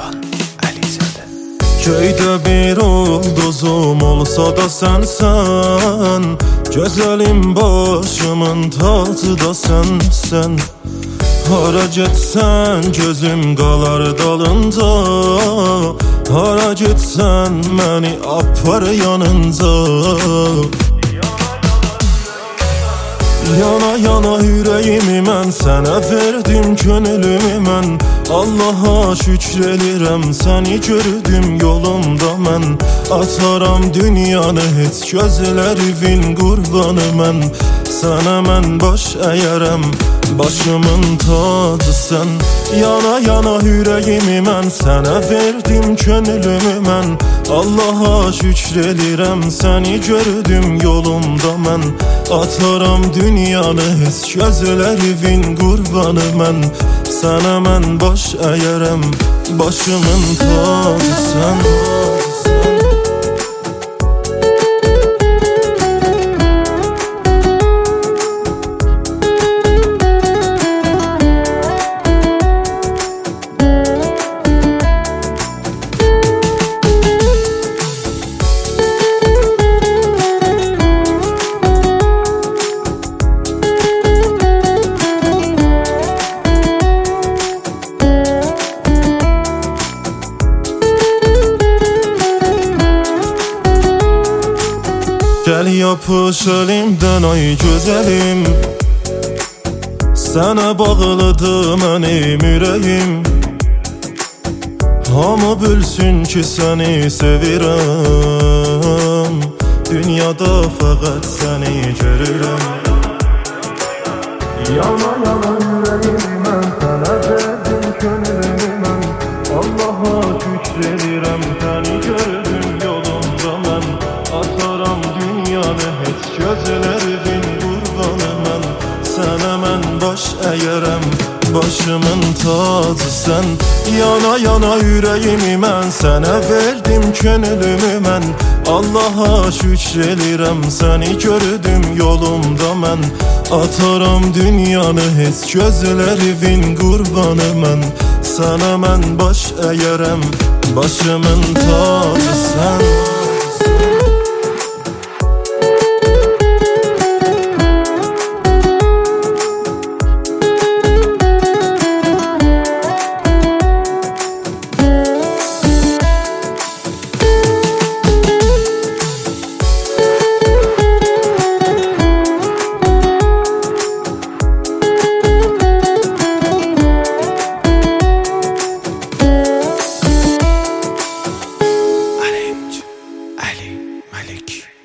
Orxan Əlizadə. Köydə bir ulduzum olsa da sənsən, gözəlim başımın tacı da sənsən. Hara getsən gözüm qalar dalınca, hara getsən məni apar yanınca. Yana yana ürəyimi mən sənə verdim, könlümü mən Allaha şükr edirəm, səni gördüm yolumda mən. Ataram dünyanı heç gözlərinin qurbanı mən. Sənə mən baş əyərəm, başımın tacı sən. Yana yana ürəyimi mən sənə verdim, könlümü mən Allaha şükr edirəm, səni gördüm yolumda mən. Ataram dünyanı heç gözlərinin qurbanı mən. Sənə mən baş əyərəm, başımın tacı sən. Gəl yapış əlimdən ay gözəlim, sənə bağlıdır mənim ürəyim. Hamı bilsin ki səni sevirəm, dünyada fəqət səni görürəm. Yana yana ürəyimi mən sənə verdim, könlümü mən Allaha şükr edirəm, səni gördüm yolumda mən. Ataram dünyanı heç gözlərinin qurbanı mən. Sənə mən baş əyərəm, başımın tacı sən. Yana yana ürəyimi mən sənə verdim, könlümü mən Allaha şükr edirəm, səni gördüm yolumda mən. Ataram dünyanı heç gözlərinin qurbanı mən. Sənə mən baş əyərəm, başımın tacı sən. Ali Malik